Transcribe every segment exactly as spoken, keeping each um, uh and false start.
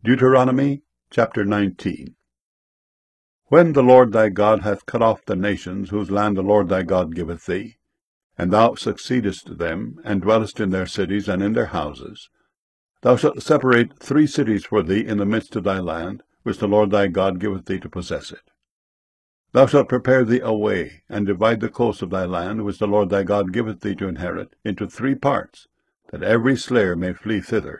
Deuteronomy chapter nineteen. When the Lord thy God hath cut off the nations whose land the Lord thy God giveth thee, and thou succeedest them, and dwellest in their cities and in their houses, thou shalt separate three cities for thee in the midst of thy land, which the Lord thy God giveth thee to possess it. Thou shalt prepare thee a way, and divide the coast of thy land, which the Lord thy God giveth thee to inherit, into three parts, that every slayer may flee thither.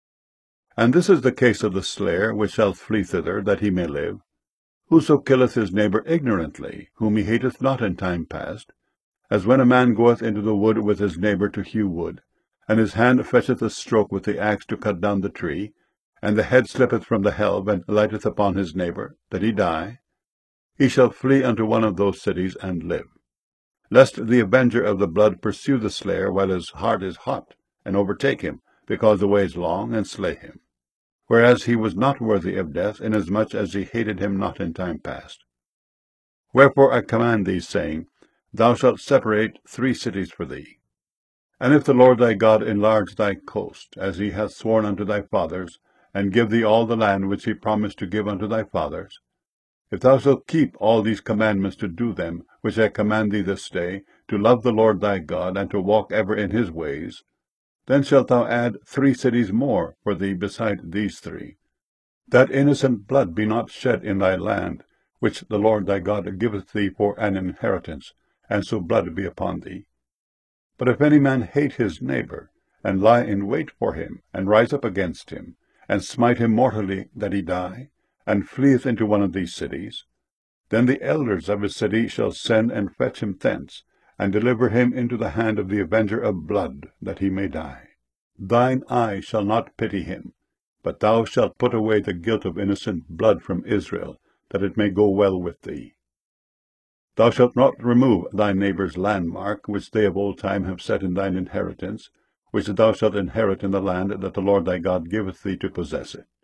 And this is the case of the slayer which shall flee thither, that he may live. Whoso killeth his neighbour ignorantly, whom he hateth not in time past, as when a man goeth into the wood with his neighbour to hew wood, and his hand fetcheth a stroke with the axe to cut down the tree, and the head slippeth from the helve, and lighteth upon his neighbour, that he die, he shall flee unto one of those cities, and live. Lest the avenger of the blood pursue the slayer while his heart is hot, and overtake him, because the way is long, and slay him, whereas he was not worthy of death, inasmuch as he hated him not in time past. Wherefore I command thee, saying, Thou shalt separate three cities for thee. And if the Lord thy God enlarge thy coast, as he hath sworn unto thy fathers, and give thee all the land which he promised to give unto thy fathers, if thou shalt keep all these commandments to do them, which I command thee this day, to love the Lord thy God, and to walk ever in his ways, then shalt thou add three cities more for thee beside these three, that innocent blood be not shed in thy land, which the Lord thy God giveth thee for an inheritance, and so blood be upon thee. But if any man hate his neighbour, and lie in wait for him, and rise up against him, and smite him mortally that he die, and fleeth into one of these cities, then the elders of his city shall send and fetch him thence, and deliver him into the hand of the avenger of blood, that he may die. Thine eye shall not pity him, but thou shalt put away the guilt of innocent blood from Israel, that it may go well with thee. Thou shalt not remove thy neighbour's landmark, which they of old time have set in thine inheritance, which thou shalt inherit in the land that the Lord thy God giveth thee to possess it.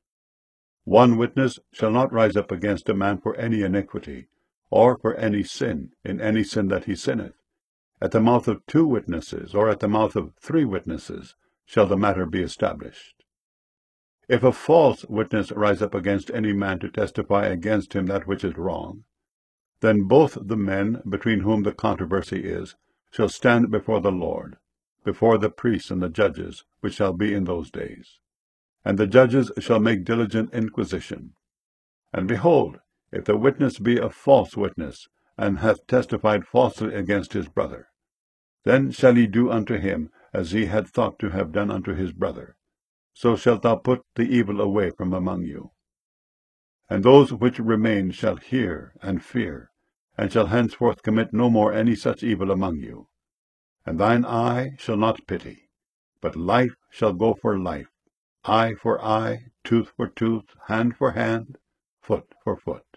One witness shall not rise up against a man for any iniquity, or for any sin, in any sin that he sinneth. At the mouth of two witnesses, or at the mouth of three witnesses, shall the matter be established. If a false witness rise up against any man to testify against him that which is wrong, then both the men between whom the controversy is shall stand before the Lord, before the priests and the judges, which shall be in those days. And the judges shall make diligent inquisition. And behold, if the witness be a false witness, and hath testified falsely against his brother, then shall he do unto him as he had thought to have done unto his brother. So shalt thou put the evil away from among you. And those which remain shall hear and fear, and shall henceforth commit no more any such evil among you. And thine eye shall not pity, but life shall go for life, eye for eye, tooth for tooth, hand for hand, foot for foot.